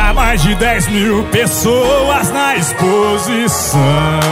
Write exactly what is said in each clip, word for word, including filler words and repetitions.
Tinha mais de dez mil pessoas na exposição.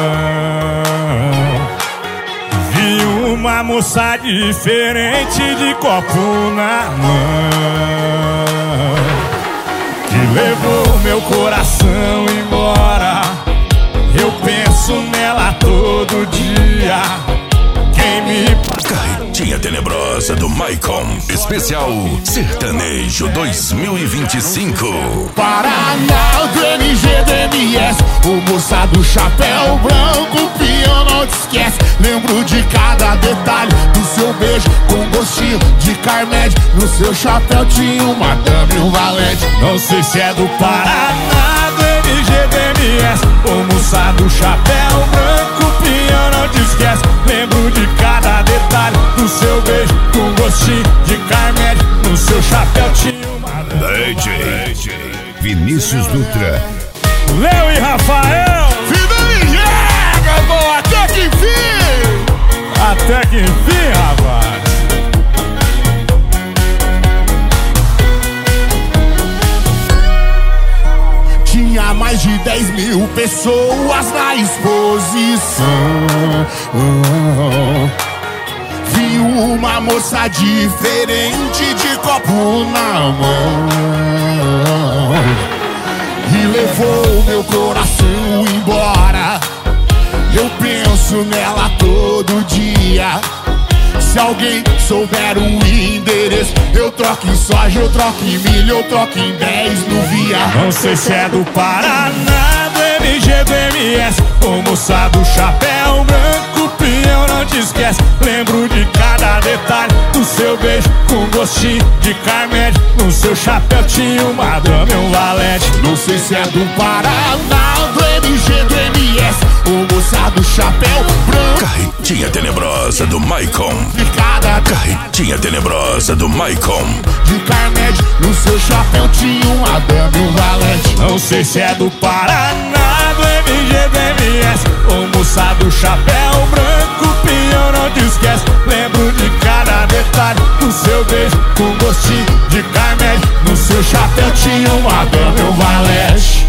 Vi uma moça diferente de copo na mão, que levou meu coração embora. Eu penso nela todo dia. Quem me... Carretinha Tenebrosa do Maicon, especial Sertanejo dois mil e vinte e cinco. Paraná, do M G do M S, o moça do chapéu branco, peão não te esquece. Lembro de cada detalhe do seu beijo com gostinho de Carmed. No seu chapéu tinha uma dama e um valente. Não sei se é do Paraná, do M G do M S, o moça do chapéu branco, peão não te esquece. Lembro de cada detalhe do seu beijo com gostinho de Carmed. No seu chapéu tinha uma D J Vinícius Dutra, Léo e Rafael. Vida me chega, bom, até que enfim. Até que enfim, rapaz. Tinha mais de dez mil pessoas na exposição. Vi uma moça diferente de copo na mão, e levou meu coração embora. Eu penso nela todo dia. Se alguém souber o endereço, eu troco em soja, eu troco em milho, eu troco em dez no via. Não sei se é do Paraná, do M G do M S, o moça do chapéu branco, peão não te esquece. Lembro de cada detalhe do seu beijo com gostinho de Carmed. No seu chapéu tinha uma dama e um valete. Não sei se é do Paraná, do M G do M S, o moça do chapéu branco. Carretinha Tenebrosa do Maicon, De cada Carretinha Tenebrosa do Maicon, de Carmed. No seu chapéu tinha uma dama e um valete. Não sei se é do Paraná, do M G do M S, o moça do chapéu branco, peão não te esquece. Lembro de cada detalhe do seu beijo com gostinho de Carmed. No seu chapéu tinha uma dama e um valete.